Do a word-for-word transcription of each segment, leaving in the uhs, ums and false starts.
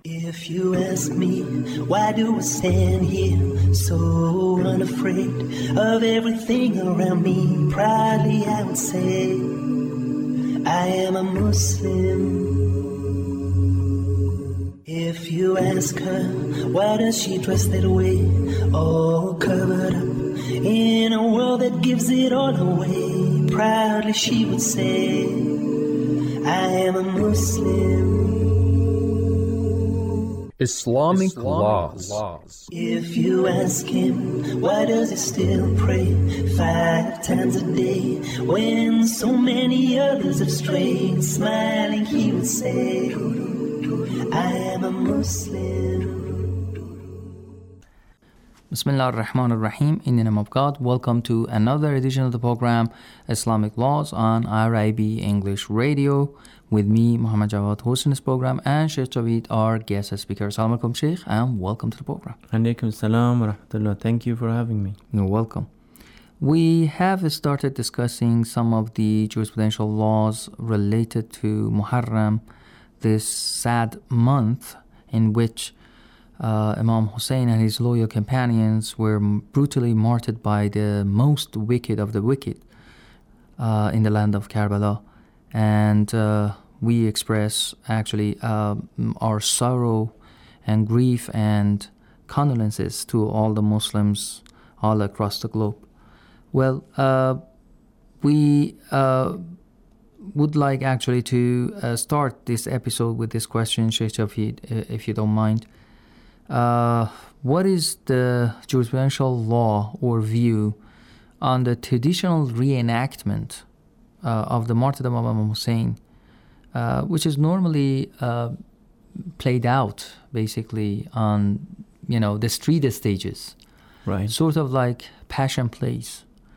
If you ask me, why do I stand here so unafraid of everything around me? Proudly I would say, I am a Muslim. If you ask her, why does she dress that way, all covered up in a world that gives it all away? Proudly she would say, I am a Muslim. Islamic, Islamic laws. laws. If you ask him, why does he still pray five times a day when so many others have strayed? Smiling he would say, I am a Muslim. Bismillah ar-Rahman ar-Rahim. In the name of God, welcome to another edition of the program Islamic Laws on R I B English Radio. With me, Muhammad Jawad, hosting this program, and Sheikh Javeed, our guest speaker. Assalamu alaikum, Sheikh, and welcome to the program. Alaikum salam wa rahmatullah. Thank you for having me. You're welcome. We have started discussing some of the jurisprudential laws related to Muharram, this sad month in which uh, Imam Hussein and his loyal companions were brutally martyred by the most wicked of the wicked uh, in the land of Karbala. And uh, we express actually uh, our sorrow and grief and condolences to all the Muslims all across the globe. Well, uh, we uh, would like actually to uh, start this episode with this question, Sheikh Javeed, if you don't mind. Uh, what is the jurisprudential law or view on the traditional reenactment Uh, of the martyrdom of Imam Hussein, uh, which is normally uh, played out basically on, you know, the street stages, right? Sort of like passion plays.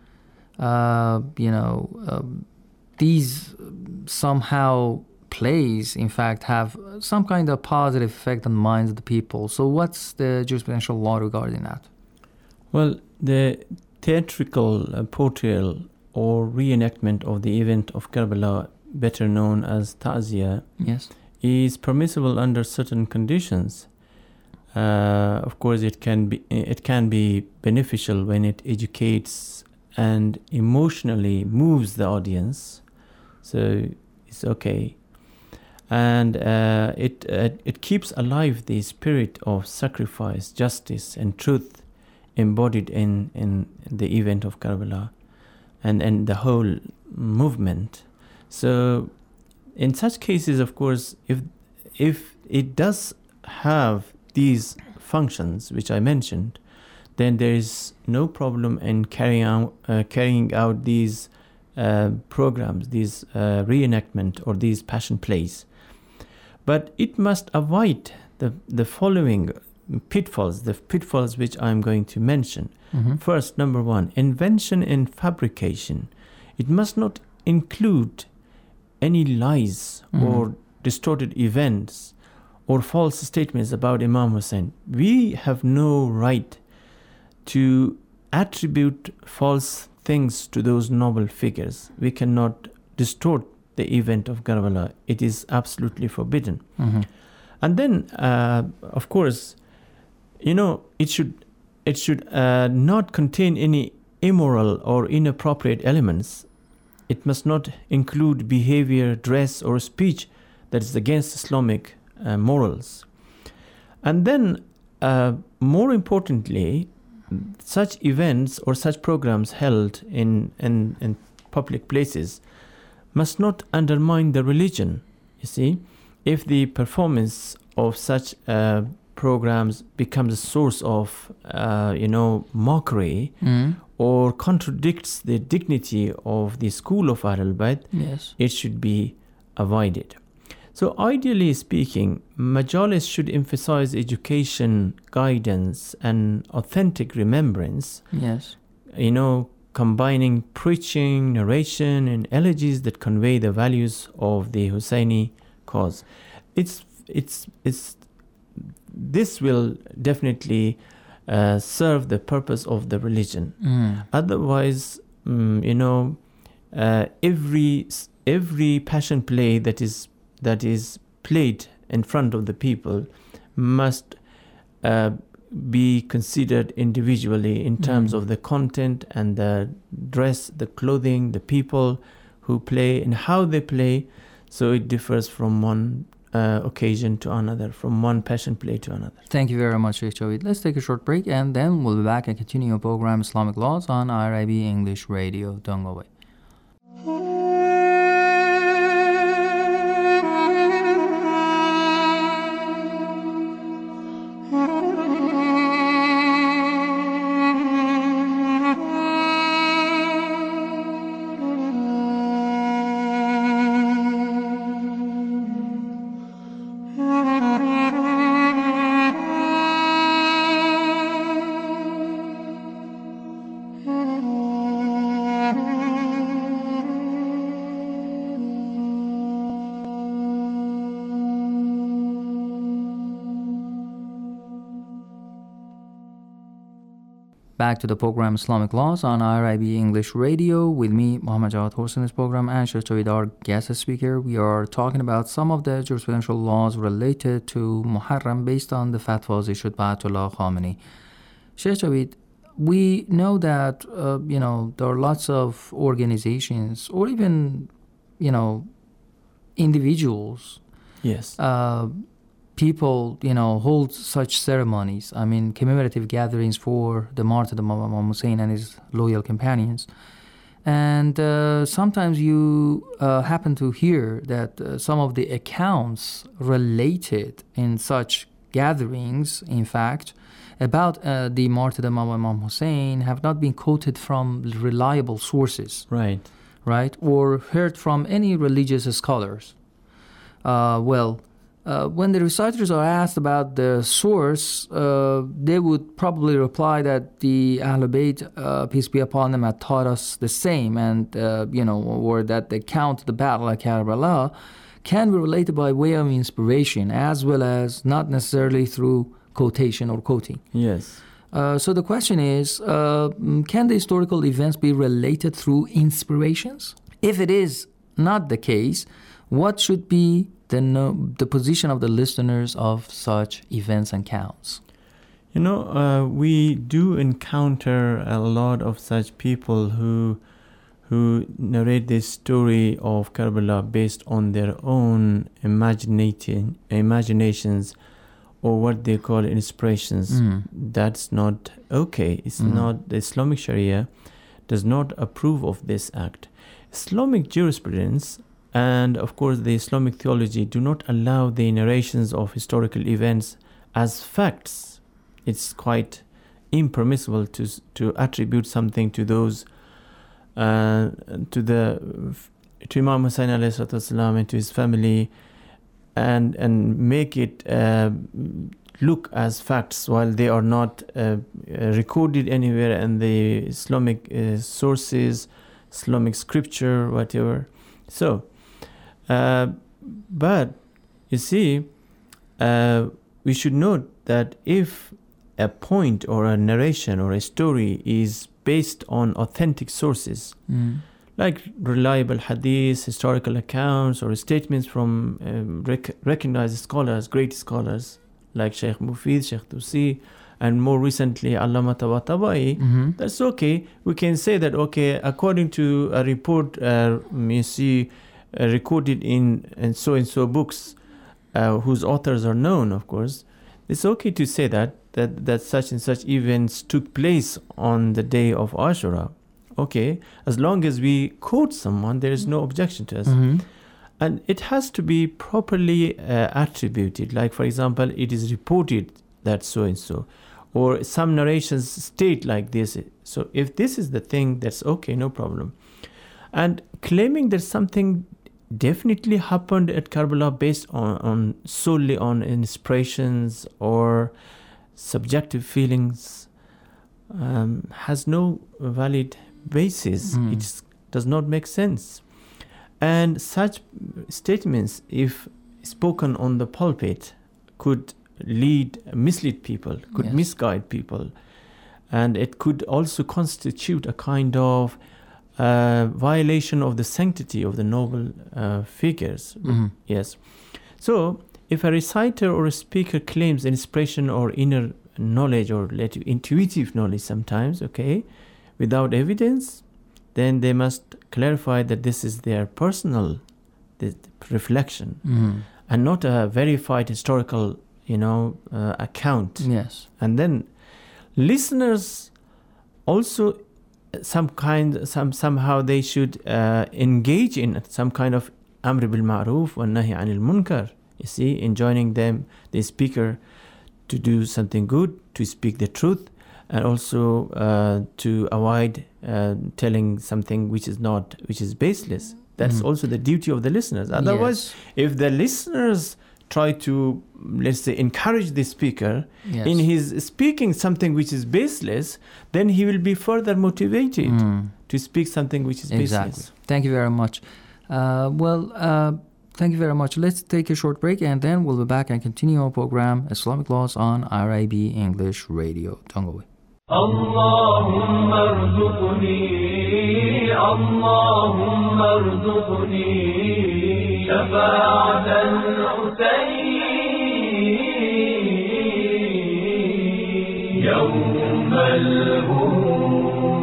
Uh, you know, um, these somehow plays, in fact, have some kind of positive effect on the minds of the people. So, what's the jurisprudential law regarding that? Well, the theatrical uh, portrayal or reenactment of the event of Karbala, better known as Ta'ziyah, yes, is permissible under certain conditions. Uh, of course, it can be it can be beneficial when it educates and emotionally moves the audience, so it's okay. And uh, it uh, it keeps alive the spirit of sacrifice, justice, and truth embodied in, in the event of Karbala. And, and the whole movement. So in such cases, of course, if if it does have these functions which I mentioned, then there is no problem in carrying out, uh, carrying out these uh, programs, these uh, reenactment or these passion plays. But it must avoid the, the following pitfalls, the pitfalls which I'm going to mention. Mm-hmm. First, number one, invention and fabrication. It must not include any lies mm-hmm. or distorted events or false statements about Imam Hussein. We have no right to attribute false things to those noble figures. We cannot distort the event of Karbala. It is absolutely forbidden. Mm-hmm. And then, uh, of course, you know, it should it should uh, not contain any immoral or inappropriate elements. It must not include behavior, dress, or speech that is against Islamic uh, morals. And then, uh, more importantly, such events or such programs held in, in, in public places must not undermine the religion. You see, if the performance of such uh, programs becomes a source of, uh, you know, mockery mm. or contradicts the dignity of the school of Ahlul Bayt, yes, it should be avoided. So ideally speaking, majalis should emphasize education, guidance, and authentic remembrance. Yes. You know, combining preaching, narration, and elegies that convey the values of the Husseini cause. It's, it's, it's, this will definitely uh, serve the purpose of the religion. Mm. Otherwise, um, you know, uh, every every passion play that is that is played in front of the people must uh, be considered individually in terms Mm. of the content and the dress, the clothing, the people who play and how they play. So it differs from one uh, occasion to another, from one passion play to another. Thank you very much, Sheikh Javid. Let's take a short break and then we'll be back and continue our program Islamic Laws on I R I B English Radio. Don't go away. Back to the program Islamic Laws on I R I B English Radio with me, Muhammad Jawad Horse, in this program, and Sheikh Javid, our guest speaker. We are talking about some of the jurisprudential laws related to Muharram based on the fatwas issued by Ayatollah Khamenei. Sheikh Javid, we know that, uh, you know, there are lots of organizations or even, you know, individuals. Yes. Uh, people, you know, hold such ceremonies, I mean, commemorative gatherings for the martyrdom of Imam Hussein and his loyal companions. And uh, sometimes you uh, happen to hear that uh, some of the accounts related in such gatherings, in fact, about uh, the martyrdom of Imam Hussein have not been quoted from reliable sources. Right. Right? Or heard from any religious scholars. Uh, well, Uh, when the reciters are asked about the source, uh, they would probably reply that the Ahlul Bayt, uh, peace be upon them, had taught us the same, and uh, you know, or that the account of the battle at Karbala can be related by way of inspiration, as well as not necessarily through quotation or quoting. Yes. Uh, so the question is, uh, can the historical events be related through inspirations? If it is not the case, what should be the, no, the position of the listeners of such events and counts? You know, uh, we do encounter a lot of such people who who narrate this story of Karbala based on their own imaginating imaginations or what they call inspirations. Mm. That's not okay. It's Mm. not, the Islamic Sharia does not approve of this act. Islamic jurisprudence and, of course, the Islamic theology do not allow the narrations of historical events as facts. It's quite impermissible to to attribute something to those, uh, to the to Imam Hussein alayhi salatu wasalam and to his family, and and make it uh, look as facts while they are not uh, recorded anywhere in the Islamic uh, sources, Islamic scripture, whatever. So. Uh, but you see, uh, we should note that if a point or a narration or a story is based on authentic sources, Mm. like reliable hadith, historical accounts, or statements from um, rec- recognized scholars, great scholars like Sheikh Mufid, Sheikh Tusi, and more recently Allama Tabatabai, Mm-hmm. that's okay. We can say that, okay, according to a report, uh, you see, Uh, recorded in and so and so books, uh, whose authors are known, of course, it's okay to say that that that such and such events took place on the day of Ashura. Okay, as long as we quote someone, there is no objection to us. Mm-hmm. And it has to be properly uh, attributed. Like, for example, it is reported that so and so, or some narrations state like this. So if this is the thing, that's okay, no problem. And claiming that something definitely happened at Karbala based on, on solely on inspirations or subjective feelings um, has no valid basis. Mm. It does not make sense. And such statements, if spoken on the pulpit, could lead, mislead people, could Yes. misguide people. And it could also constitute a kind of Uh, violation of the sanctity of the noble uh, figures. Mm-hmm. Yes. So if a reciter or a speaker claims inspiration or inner knowledge or let you, intuitive knowledge sometimes, okay, without evidence, then they must clarify that this is their personal the reflection Mm. and not a verified historical, you know, uh, account. Yes. And then listeners also some kind some somehow they should uh, engage in some kind of amr bil ma'ruf wa nahy anil munkar. You see, enjoining them, the speaker, to do something good, to speak the truth, and also uh, to avoid uh, telling something which is not, which is baseless. That's Mm. also the duty of the listeners. Otherwise, Yes. if the listeners try to, let's say, encourage the speaker Yes. in his speaking something which is baseless, then he will be further motivated Mm. to speak something which is Exactly. baseless. Thank you very much. Uh, well, uh, thank you very much. Let's take a short break and then we'll be back and continue our program Islamic Laws on R I B English Radio. Don't go away. اللهم ارزقني اللهم ارزقني شفاعة الحسين يوم الهروب.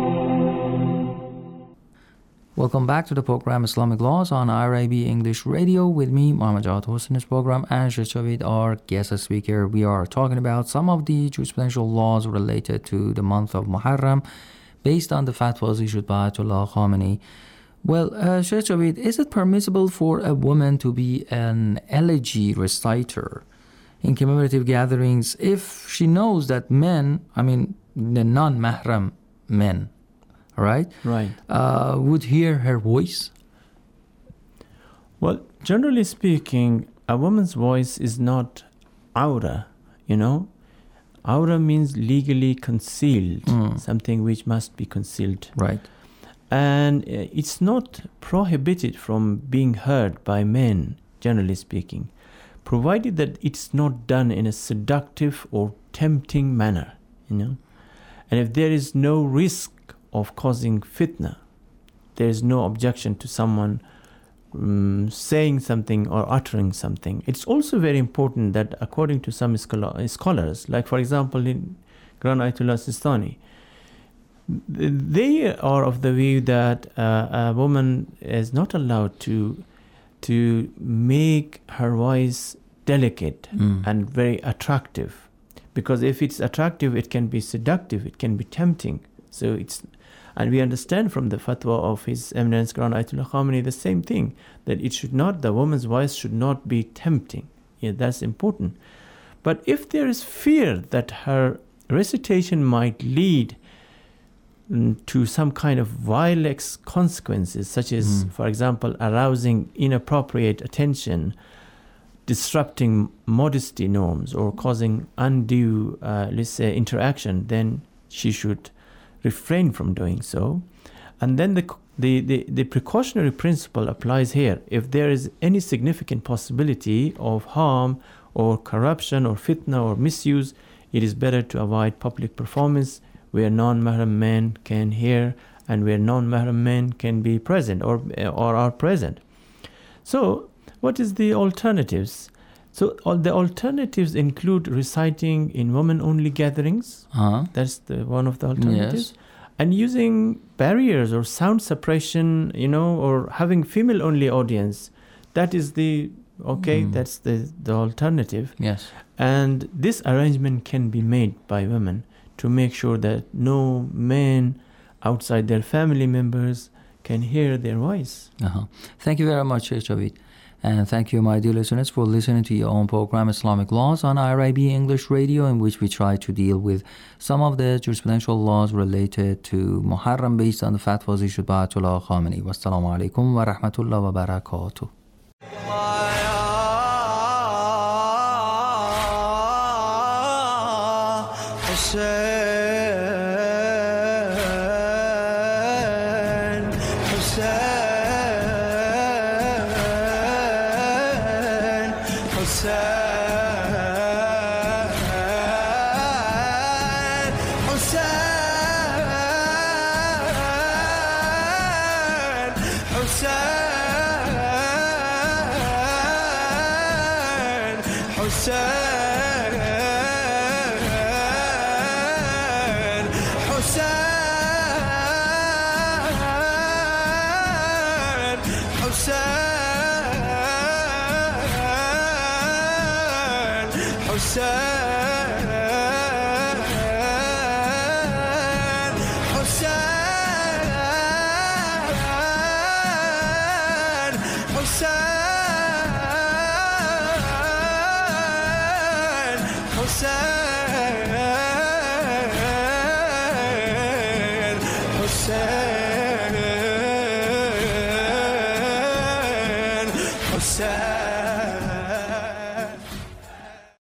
Welcome back to the program Islamic Laws on R I B English Radio with me, Muhammad Jawad Hossein, this program, and Sheikh Javid, our guest speaker. We are talking about some of the jurisprudential laws related to the month of Muharram based on the fatwas issued by Ayatollah Khamenei. Well, uh, Sheikh Javid, is it permissible for a woman to be an elegy reciter in commemorative gatherings if she knows that men, I mean, the non-mahram men, right? Right. Uh, would hear her voice? Well, generally speaking, a woman's voice is not aura, you know. Aura means legally concealed, Mm. something which must be concealed. Right. And uh, it's not prohibited from being heard by men, generally speaking, provided that it's not done in a seductive or tempting manner, you know. And if there is no risk of causing fitna, there is no objection to someone um, saying something or uttering something. It's also very important that, according to some scholar, scholars, like for example in Grand Ayatollah Sistani, they are of the view that uh, a woman is not allowed to to make her voice delicate Mm. and very attractive, because if it's attractive, it can be seductive, it can be tempting. So it's, and we understand from the fatwa of His Eminence Grand Ayatollah Khamenei the same thing, that it should not, the woman's voice should not be tempting. Yeah, that's important. But if there is fear that her recitation might lead mm, to some kind of violent consequences, such as, Mm. for example, arousing inappropriate attention, disrupting modesty norms, or causing undue, uh, let's say, interaction, then she should refrain from doing so. And then the, the, the, the precautionary principle applies here. If there is any significant possibility of harm or corruption or fitna or misuse, it is better to avoid public performance where non-mahram men can hear and where non-mahram men can be present or, or are present. So what is the alternatives? So all the alternatives include reciting in women-only gatherings. Uh-huh. That's the one of the alternatives. Yes. And using barriers or sound suppression, you know, or having female-only audience. That is the, okay, Mm. that's the, the alternative. Yes. And this arrangement can be made by women to make sure that no men outside their family members can hear their voice. Uh-huh. Thank you very much, Sheikh Javid. And thank you, my dear listeners, for listening to your own program, Islamic Laws, on R I B English Radio, in which we try to deal with some of the jurisprudential laws related to Muharram based on the fatwas issued by Ayatollah Khamenei. Wassalamu alaikum wa rahmatullah wa barakatuh. Hussein, حسين